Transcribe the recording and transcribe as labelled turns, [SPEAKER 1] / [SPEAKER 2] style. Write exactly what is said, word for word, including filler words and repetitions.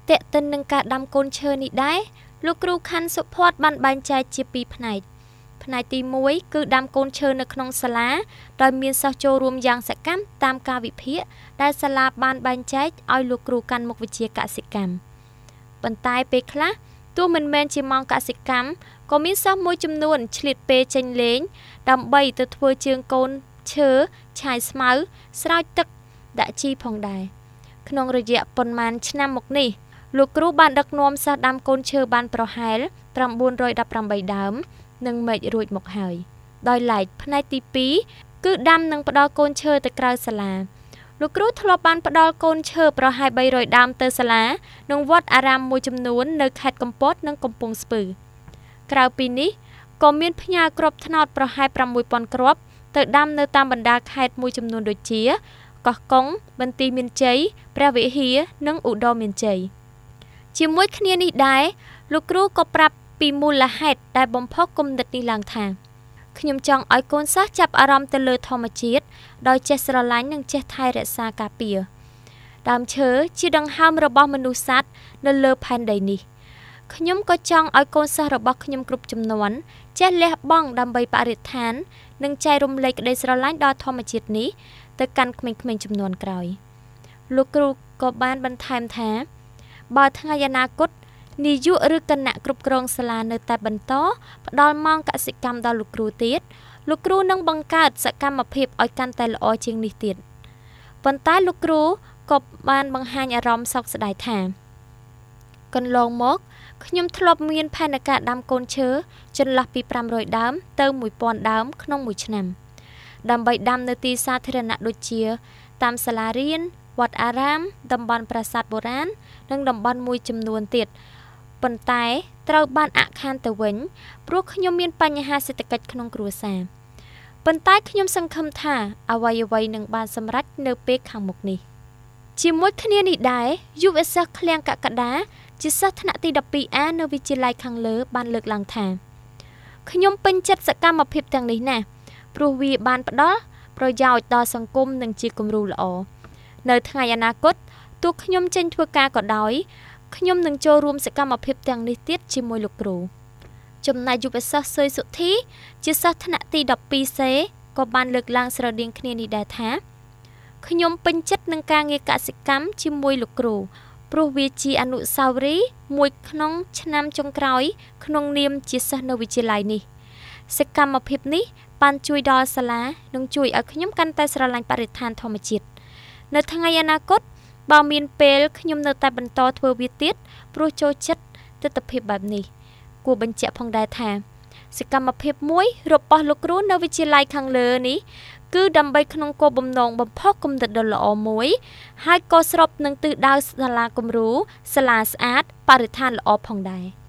[SPEAKER 1] តេតិននឹងការដាំកូនឈើនេះដែរលោកគ្រូខាន់សុផាត់បានបែងចែកជាពីរផ្នែកផ្នែកទីមួយគឺដាំកូនឈើនៅក្នុងសាលាដោយមានសិស្សចូលរួមយ៉ាងសកម្មតាមការវិភាគដែលសាលាបានបែងចែកឲ្យលោកគ្រូកាន់មុខវិជ្ជាកសិកម្មប៉ុន្តែពេលខ្លះទោះមិនមែនជាម៉ោងកសិកម្មក៏មានសិស្សមួយចំនួនឆ្លៀតពេលចេញលេងដើម្បីទៅធ្វើជើងកូនឈើឆាយស្មៅស្រោចទឹកដាក់ជីផងដែរក្នុងរយៈប៉ុន្មានឆ្នាំមកនេះលោកគ្រូបានដឹកនាំសិស្សដាំកូនឈើបានប្រហែល៩១៨ដើមនិងមែករួចមកហើយដោយឡែកផ្នែកទីពីរគឺដាំនិងផ្ដល់កូនឈើទៅក្រៅសាលាលោកគ្រូធ្លាប់បានផ្ដល់កូនឈើប្រហែលបីរយដើមទៅសាលានិងវត្តអារាមមួយចំនួននៅខេត្តកំពតនិងកំពង់ស្ពឺក្រៅពីនេះក៏មានផ្ញើគ្រាប់ត្នោតប្រហែលប្រាំមួយពាន់គ្រាប់ទៅដាំនៅតាមបណ្ដាខេត្តមួយចំនួនដូចជាកោះកុងបន្ទាយមានជ័យព្រះវិហារនិងឧត្តរមានជ័យជាមួយគ្នានេះដែរលោកគ្រូក៏ប្រាប់ពីមូលហេតុដែលបំផុសគំនិតនេះឡើងថាខ្ញុំចង់ឲ្យកូនសិស្សចាប់អារម្មណ៍ទៅលើធម្មជាតិដោយចេះស្រឡាញ់និងចេះថែរក្សាការពារដើមឈើជាដង្ហើមរបស់មនុស្សសត្វនៅលើផែនដីនេះខ្ញុំក៏ចង់ឲ្យកូនសិស្សរបស់ខ្ញុំគ្រប់ជំនាន់ចេះលះបង់ដើម្បីបរិស្ថាននិងចែករំលែកក្តីស្រឡាញ់ដល់ធម្មជាតិនេះទៅកាន់ក្មេងៗជំនាន់ក្រោយលោកគ្រូក៏បានបន្ថែមថាបើថ្ងៃអនាគតនាយកឬគណៈគ្រប់គ្រងសាលានៅតែបន្តផ្ដល់ម៉ោងកសិកម្មដល់លោកគ្រូទៀតលោកគ្រូនឹងបង្កើតសកម្មភាពឲ្យកាន់តែល្អជាងនេះទៀតប៉ុន្តែលោកគ្រូក៏បានបង្ហាញអារម្មណ៍សោកស្ដាយថាកន្លងមកខ្ញុំធ្លាប់មានផែនការដាំកូនឈើចន្លោះពីប្រាំរយដើមទៅមួយពាន់ដើមក្នុងមួយឆ្នាំដើម្បីដាំនៅទីសាធារណៈដូចជាតាមសាលារៀនវត្តអារាមតំបន់ប្រាសាទបុរាណនិងតំបន់មួយចំនួនទៀតប៉ុន្តែត្រូវបានអាក់ខានទៅវិញព្រោះខ្ញុំមានបញ្ហាសេដ្ឋកិច្ចក្នុងគ្រួសារប៉ុន្តែខ្ញុំសង្ឃឹមថាអ្វីៗនឹងបានសម្រេចនៅពេលខាងមុខនេះជាមួយគ្នានេះដែរយុវសិស្សឃ្លាំងកក្កដាជាសិស្សថ្នាក់ទីដប់ពីរអេនៅវិទ្យាល័យខាងលើបានលើកឡើងថាខ្ញុំពេញចិត្តសកម្មភាពទាំងនេះណាស់ព្រោះវាបានផ្ដល់ប្រយោជន៍ដល់សង្គមនិងជាគំរូល្អនៅថ្ងៃអនាគតទោះខ្ញុំចេញធ្វើការក៏ដោយខ្ញុំនឹងចូលរួមសកម្មភាពទាំងនេះទៀតជាមួយលោកគ្រូចំណែកយុវសិស្សសុយសុធីជាសិស្សថ្នាក់ទីដប់ពីរសេក៏បានលើកឡើងស្រដៀងគ្នានេះដែរថាខ្ញុំពេញចិត្តនឹងការងារកសិកម្មជាមួយលោកគ្រូព្រោះវាជាអនុស្សាវរីយ៍មួយក្នុងឆ្នាំចុងក្រោយក្នុងនាមជាសិស្សនៅវិទ្យាល័យនេះសកម្មភាពនេះបានជួយដល់សាលានិងជួយឲ្យខ្ញុំកាន់តែស្រឡាញ់បរិស្ថានធម្មជាតិនៅថ្ងៃអនាគតបើមានពេលខ្ញុំនៅតែបន្តធ្វើវាទៀតព្រោះចូលចិត្តទស្សនវិជ្ជាបែបនេះគួរបញ្ជាក់ផងដែរថាសកម្មភាពមួយរបស់លោកគ្រូនៅវិទ្យាល័យខាងលើនេះគឺដើម្បីក្នុងគោលបំណងបំផុសគំនិតដ៏ល្អមួយហើយក៏ស្របនឹងទិសដៅសាលាគំរូសាលាស្អាតបរិស្ថានល្អផងដែរ